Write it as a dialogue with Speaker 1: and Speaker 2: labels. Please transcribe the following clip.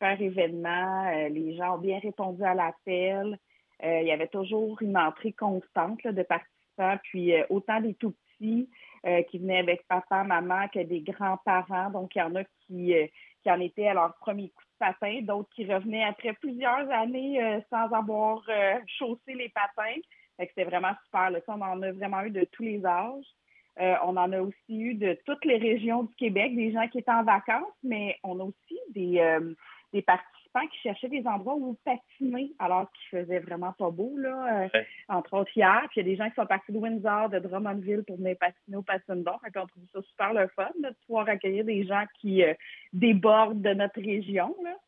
Speaker 1: super événement. Les gens ont bien répondu à l'appel. Il y avait toujours une entrée constante là, de participants, puis autant des tout petits qui venaient avec papa, maman, que des grands-parents. Donc, il y en a qui en étaient à leur premier coup de patin, d'autres qui revenaient après plusieurs années sans avoir chaussé les patins. Fait que c'était vraiment super. Là. Ça, on en a vraiment eu de tous les âges. On en a aussi eu de toutes les régions du Québec, des gens qui étaient en vacances, mais on a aussi des participants qui cherchaient des endroits où patiner alors qu'il faisait vraiment pas beau, là,
Speaker 2: Ouais.
Speaker 1: entre autres hier. Puis il y a des gens qui sont partis de Windsor, de Drummondville pour venir patiner au Patinodon. Fait qu'on trouve ça super le fun là, de pouvoir accueillir des gens qui débordent de notre région. Là.